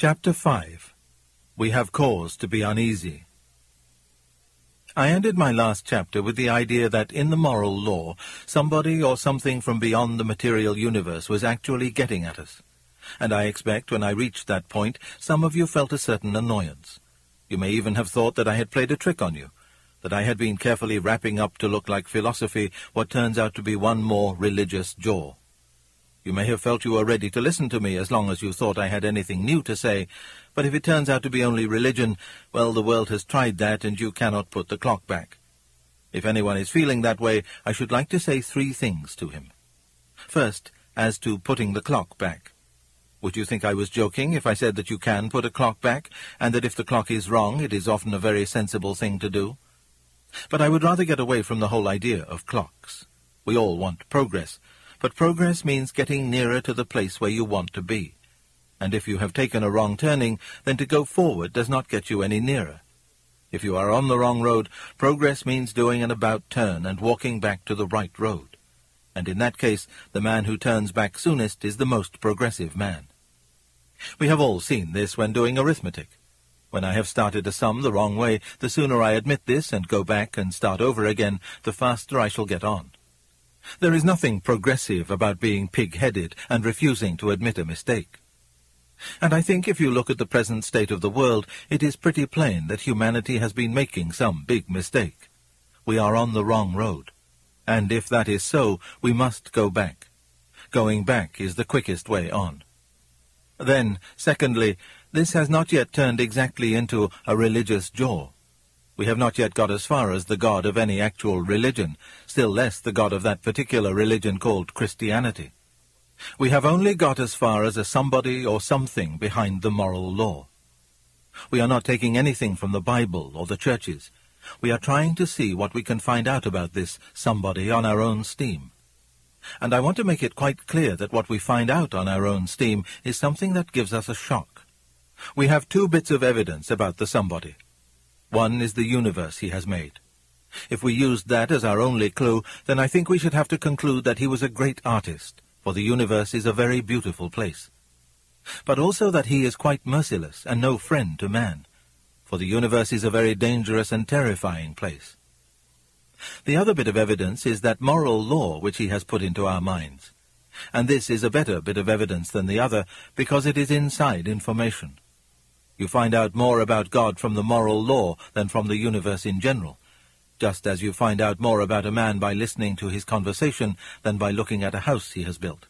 Chapter 5. We have cause to be uneasy. I ended my last chapter with the idea that in the moral law, somebody or something from beyond the material universe was actually getting at us. And I expect when I reached that point, some of you felt a certain annoyance. You may even have thought that I had played a trick on you, that I had been carefully wrapping up to look like philosophy what turns out to be one more religious jaw. You may have felt you were ready to listen to me as long as you thought I had anything new to say, but if it turns out to be only religion, well, the world has tried that and you cannot put the clock back. If anyone is feeling that way, I should like to say 3 things to him. First, as to putting the clock back. Would you think I was joking if I said that you can put a clock back, and that if the clock is wrong, it is often a very sensible thing to do? But I would rather get away from the whole idea of clocks. We all want progress. But progress means getting nearer to the place where you want to be. And if you have taken a wrong turning, then to go forward does not get you any nearer. If you are on the wrong road, progress means doing an about turn and walking back to the right road. And in that case, the man who turns back soonest is the most progressive man. We have all seen this when doing arithmetic. When I have started a sum the wrong way, the sooner I admit this and go back and start over again, the faster I shall get on. There is nothing progressive about being pig-headed and refusing to admit a mistake. And I think if you look at the present state of the world, it is pretty plain that humanity has been making some big mistake. We are on the wrong road. And if that is so, we must go back. Going back is the quickest way on. Then, secondly, this has not yet turned exactly into a religious jaw. We have not yet got as far as the God of any actual religion, still less the God of that particular religion called Christianity. We have only got as far as a somebody or something behind the moral law. We are not taking anything from the Bible or the churches. We are trying to see what we can find out about this somebody on our own steam. And I want to make it quite clear that what we find out on our own steam is something that gives us a shock. We have 2 bits of evidence about the somebody. One is the universe he has made. If we used that as our only clue, then I think we should have to conclude that he was a great artist, for the universe is a very beautiful place. But also that he is quite merciless and no friend to man, for the universe is a very dangerous and terrifying place. The other bit of evidence is that moral law which he has put into our minds. And this is a better bit of evidence than the other, because it is inside information. You find out more about God from the moral law than from the universe in general, just as you find out more about a man by listening to his conversation than by looking at a house he has built.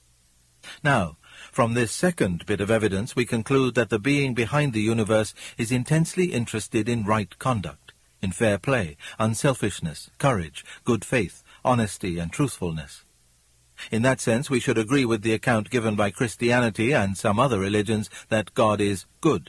Now, from this second bit of evidence we conclude that the being behind the universe is intensely interested in right conduct, in fair play, unselfishness, courage, good faith, honesty, and truthfulness. In that sense we should agree with the account given by Christianity and some other religions that God is good.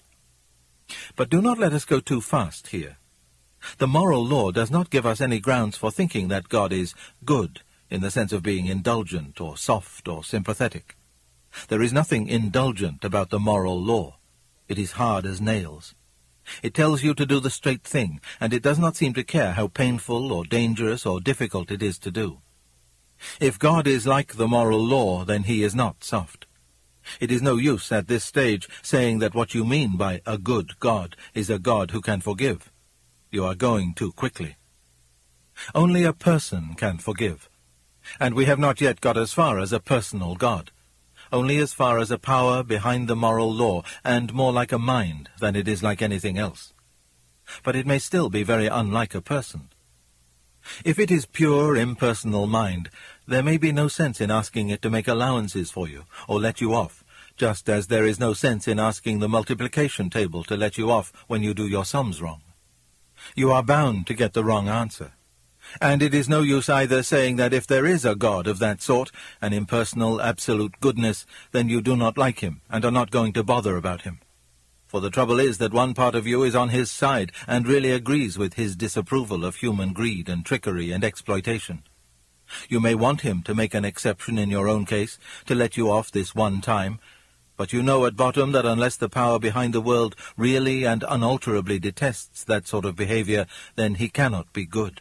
But do not let us go too fast here. The moral law does not give us any grounds for thinking that God is good, in the sense of being indulgent or soft or sympathetic. There is nothing indulgent about the moral law. It is hard as nails. It tells you to do the straight thing, and it does not seem to care how painful or dangerous or difficult it is to do. If God is like the moral law, then he is not soft. It is no use at this stage saying that what you mean by a good God is a God who can forgive. You are going too quickly. Only a person can forgive. And we have not yet got as far as a personal God, only as far as a power behind the moral law, and more like a mind than it is like anything else. But it may still be very unlike a person. If it is pure impersonal mind, there may be no sense in asking it to make allowances for you, or let you off, just as there is no sense in asking the multiplication table to let you off when you do your sums wrong. You are bound to get the wrong answer. And it is no use either saying that if there is a God of that sort, an impersonal, absolute goodness, then you do not like him, and are not going to bother about him. For the trouble is that one part of you is on his side, and really agrees with his disapproval of human greed and trickery and exploitation. You may want him to make an exception in your own case, to let you off this one time, but you know at bottom that unless the power behind the world really and unalterably detests that sort of behavior, then he cannot be good.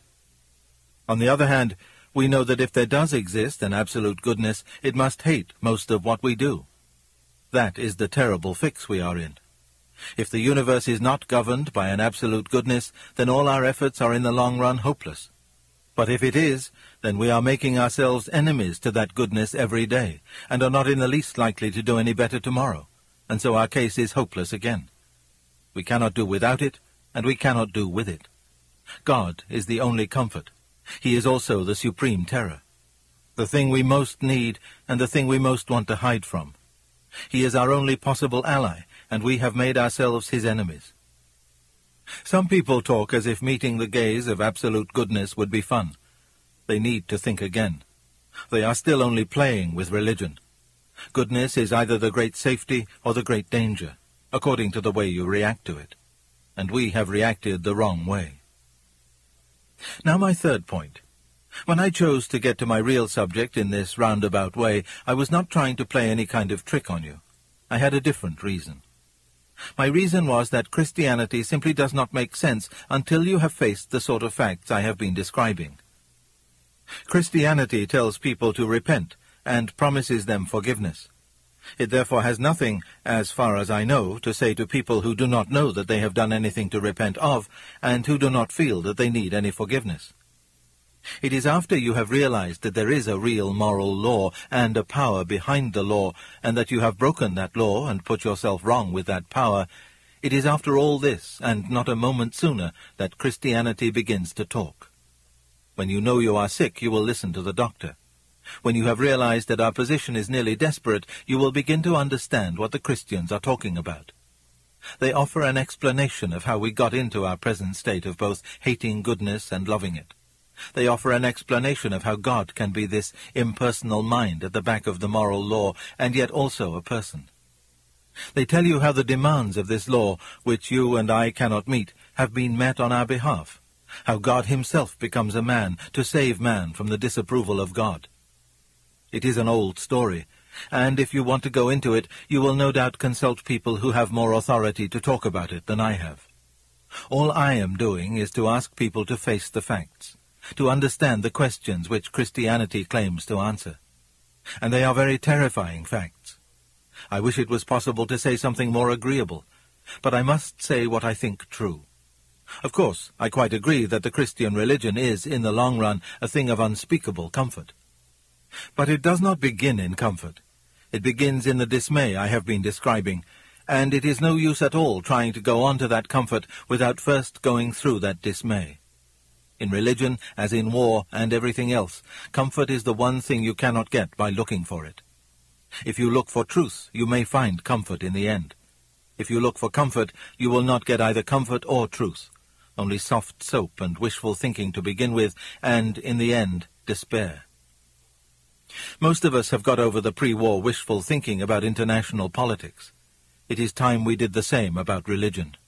On the other hand, we know that if there does exist an absolute goodness, it must hate most of what we do. That is the terrible fix we are in. If the universe is not governed by an absolute goodness, then all our efforts are in the long run hopeless. But if it is, then we are making ourselves enemies to that goodness every day, and are not in the least likely to do any better tomorrow, and so our case is hopeless again. We cannot do without it, and we cannot do with it. God is the only comfort. He is also the supreme terror, the thing we most need and the thing we most want to hide from. He is our only possible ally, and we have made ourselves his enemies. Some people talk as if meeting the gaze of absolute goodness would be fun. They need to think again. They are still only playing with religion. Goodness is either the great safety or the great danger, according to the way you react to it. And we have reacted the wrong way. Now my third point. When I chose to get to my real subject in this roundabout way, I was not trying to play any kind of trick on you. I had a different reason. My reason was that Christianity simply does not make sense until you have faced the sort of facts I have been describing. Christianity tells people to repent and promises them forgiveness. It therefore has nothing, as far as I know, to say to people who do not know that they have done anything to repent of, and who do not feel that they need any forgiveness. It is after you have realized that there is a real moral law and a power behind the law, and that you have broken that law and put yourself wrong with that power, it is after all this, and not a moment sooner, that Christianity begins to talk. When you know you are sick, you will listen to the doctor. When you have realized that our position is nearly desperate, you will begin to understand what the Christians are talking about. They offer an explanation of how we got into our present state of both hating goodness and loving it. They offer an explanation of how God can be this impersonal mind at the back of the moral law, and yet also a person. They tell you how the demands of this law, which you and I cannot meet, have been met on our behalf, how God himself becomes a man to save man from the disapproval of God. It is an old story, and if you want to go into it, you will no doubt consult people who have more authority to talk about it than I have. All I am doing is to ask people to face the facts, to understand the questions which Christianity claims to answer. And they are very terrifying facts. I wish it was possible to say something more agreeable, but I must say what I think true. Of course, I quite agree that the Christian religion is, in the long run, a thing of unspeakable comfort. But it does not begin in comfort. It begins in the dismay I have been describing, and it is no use at all trying to go on to that comfort without first going through that dismay. In religion, as in war and everything else, comfort is the one thing you cannot get by looking for it. If you look for truth, you may find comfort in the end. If you look for comfort, you will not get either comfort or truth, only soft soap and wishful thinking to begin with, and, in the end, despair. Most of us have got over the pre-war wishful thinking about international politics. It is time we did the same about religion.